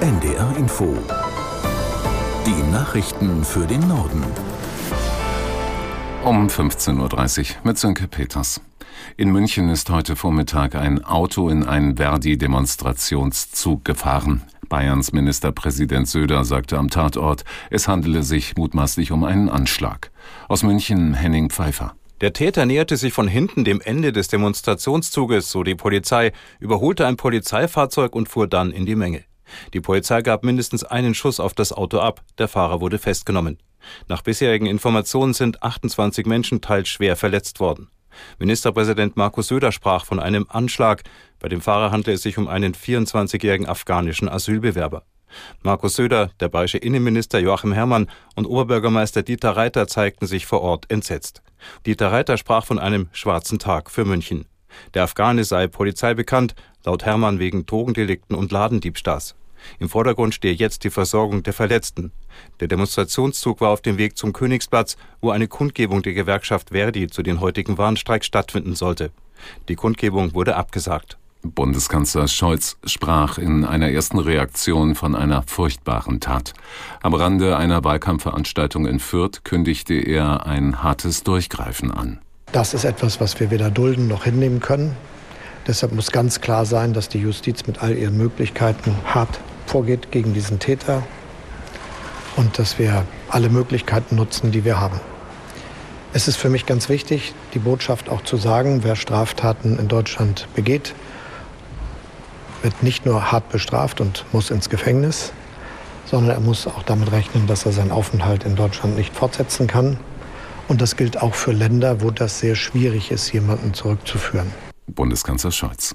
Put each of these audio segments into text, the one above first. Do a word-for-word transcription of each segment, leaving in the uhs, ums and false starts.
N D R Info. Die Nachrichten für den Norden. Um fünfzehn Uhr dreißig mit Sönke Peters. In München ist heute Vormittag ein Auto in einen Verdi-Demonstrationszug gefahren. Bayerns Ministerpräsident Söder sagte am Tatort, es handele sich mutmaßlich um einen Anschlag. Aus München Henning Pfeiffer. Der Täter näherte sich von hinten dem Ende des Demonstrationszuges, so die Polizei, überholte ein Polizeifahrzeug und fuhr dann in die Menge. Die Polizei gab mindestens einen Schuss auf das Auto ab. Der Fahrer wurde festgenommen. Nach bisherigen Informationen sind achtundzwanzig Menschen teils schwer verletzt worden. Ministerpräsident Markus Söder sprach von einem Anschlag. Bei dem Fahrer handelt es sich um einen vierundzwanzigjährigen afghanischen Asylbewerber. Markus Söder, der bayerische Innenminister Joachim Herrmann und Oberbürgermeister Dieter Reiter zeigten sich vor Ort entsetzt. Dieter Reiter sprach von einem schwarzen Tag für München. Der Afghane sei Polizei bekannt, laut Herrmann wegen Drogendelikten und Ladendiebstahls. Im Vordergrund stehe jetzt die Versorgung der Verletzten. Der Demonstrationszug war auf dem Weg zum Königsplatz, wo eine Kundgebung der Gewerkschaft Verdi zu den heutigen Warnstreiks stattfinden sollte. Die Kundgebung wurde abgesagt. Bundeskanzler Scholz sprach in einer ersten Reaktion von einer furchtbaren Tat. Am Rande einer Wahlkampfveranstaltung in Fürth kündigte er ein hartes Durchgreifen an. Das ist etwas, was wir weder dulden noch hinnehmen können. Deshalb muss ganz klar sein, dass die Justiz mit all ihren Möglichkeiten hart vorgeht gegen diesen Täter und dass wir alle Möglichkeiten nutzen, die wir haben. Es ist für mich ganz wichtig, die Botschaft auch zu sagen, wer Straftaten in Deutschland begeht, wird nicht nur hart bestraft und muss ins Gefängnis, sondern er muss auch damit rechnen, dass er seinen Aufenthalt in Deutschland nicht fortsetzen kann. Und das gilt auch für Länder, wo das sehr schwierig ist, jemanden zurückzuführen. Bundeskanzler Scholz.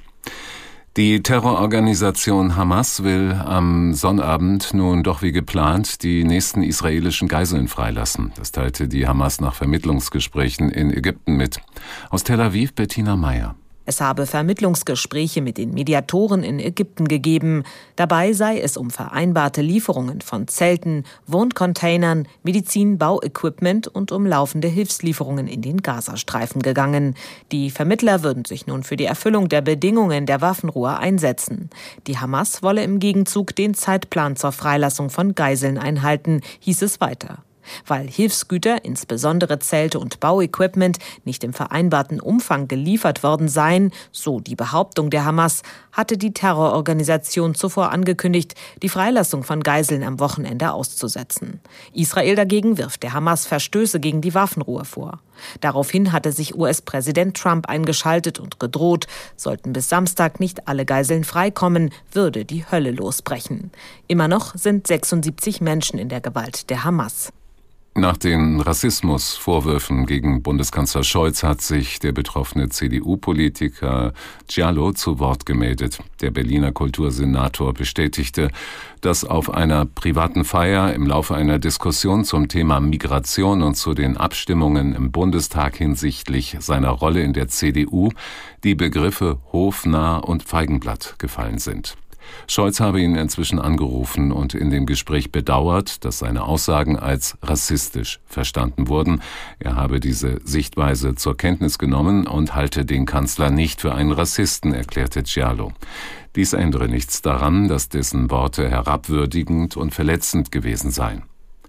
Die Terrororganisation Hamas will am Sonnabend nun doch wie geplant die nächsten israelischen Geiseln freilassen. Das teilte die Hamas nach Vermittlungsgesprächen in Ägypten mit. Aus Tel Aviv Bettina Meyer. Es habe Vermittlungsgespräche mit den Mediatoren in Ägypten gegeben. Dabei sei es um vereinbarte Lieferungen von Zelten, Wohncontainern, Medizin, Bauequipment und um laufende Hilfslieferungen in den Gazastreifen gegangen. Die Vermittler würden sich nun für die Erfüllung der Bedingungen der Waffenruhe einsetzen. Die Hamas wolle im Gegenzug den Zeitplan zur Freilassung von Geiseln einhalten, hieß es weiter. Weil Hilfsgüter, insbesondere Zelte und Bauequipment, nicht im vereinbarten Umfang geliefert worden seien, so die Behauptung der Hamas, hatte die Terrororganisation zuvor angekündigt, die Freilassung von Geiseln am Wochenende auszusetzen. Israel dagegen wirft der Hamas Verstöße gegen die Waffenruhe vor. Daraufhin hatte sich U S-Präsident Trump eingeschaltet und gedroht, sollten bis Samstag nicht alle Geiseln freikommen, würde die Hölle losbrechen. Immer noch sind sechsundsiebzig Menschen in der Gewalt der Hamas. Nach den Rassismusvorwürfen gegen Bundeskanzler Scholz hat sich der betroffene C D U-Politiker Giallo zu Wort gemeldet. Der Berliner Kultursenator bestätigte, dass auf einer privaten Feier im Laufe einer Diskussion zum Thema Migration und zu den Abstimmungen im Bundestag hinsichtlich seiner Rolle in der C D U die Begriffe hofnah und Feigenblatt gefallen sind. Scholz habe ihn inzwischen angerufen und in dem Gespräch bedauert, dass seine Aussagen als rassistisch verstanden wurden. Er habe diese Sichtweise zur Kenntnis genommen und halte den Kanzler nicht für einen Rassisten, erklärte Giallo. Dies ändere nichts daran, dass dessen Worte herabwürdigend und verletzend gewesen seien.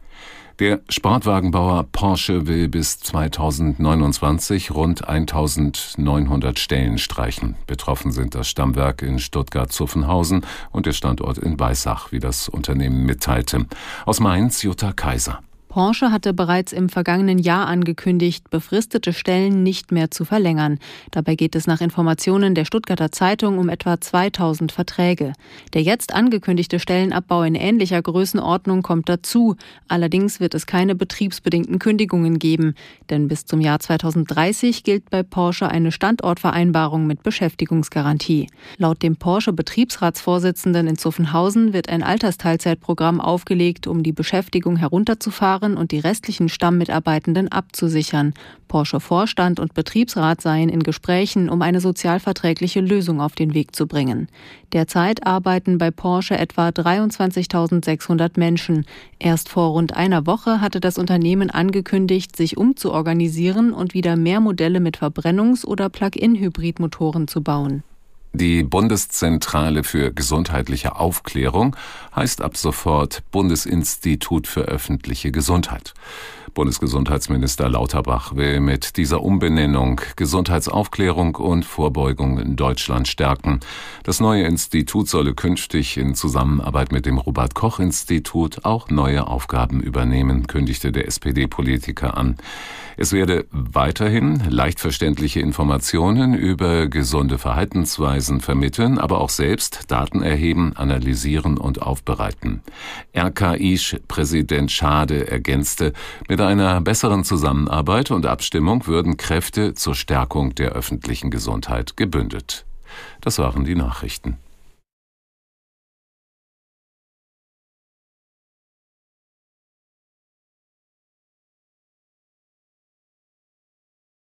Der Sportwagenbauer Porsche will bis zweitausendneunundzwanzig rund eintausendneunhundert Stellen streichen. Betroffen sind das Stammwerk in Stuttgart-Zuffenhausen und der Standort in Weissach, wie das Unternehmen mitteilte. Aus Mainz Jutta Kaiser. Porsche hatte bereits im vergangenen Jahr angekündigt, befristete Stellen nicht mehr zu verlängern. Dabei geht es nach Informationen der Stuttgarter Zeitung um etwa zweitausend Verträge. Der jetzt angekündigte Stellenabbau in ähnlicher Größenordnung kommt dazu. Allerdings wird es keine betriebsbedingten Kündigungen geben. Denn bis zum Jahr zweitausenddreißig gilt bei Porsche eine Standortvereinbarung mit Beschäftigungsgarantie. Laut dem Porsche-Betriebsratsvorsitzenden in Zuffenhausen wird ein Altersteilzeitprogramm aufgelegt, um die Beschäftigung herunterzufahren und die restlichen Stammmitarbeitenden abzusichern. Porsche-Vorstand und Betriebsrat seien in Gesprächen, um eine sozialverträgliche Lösung auf den Weg zu bringen. Derzeit arbeiten bei Porsche etwa dreiundzwanzigtausendsechshundert Menschen. Erst vor rund einer Woche hatte das Unternehmen angekündigt, sich umzuorganisieren und wieder mehr Modelle mit Verbrennungs- oder Plug-in-Hybridmotoren zu bauen. Die Bundeszentrale für gesundheitliche Aufklärung heißt ab sofort Bundesinstitut für öffentliche Gesundheit. Bundesgesundheitsminister Lauterbach will mit dieser Umbenennung Gesundheitsaufklärung und Vorbeugung in Deutschland stärken. Das neue Institut solle künftig in Zusammenarbeit mit dem Robert-Koch-Institut auch neue Aufgaben übernehmen, kündigte der S P D-Politiker an. Es werde weiterhin leicht verständliche Informationen über gesunde Verhaltensweisen vermitteln, aber auch selbst Daten erheben, analysieren und aufbereiten. R K I-Präsident Schade ergänzte, mit einer besseren Zusammenarbeit und Abstimmung würden Kräfte zur Stärkung der öffentlichen Gesundheit gebündelt. Das waren die Nachrichten.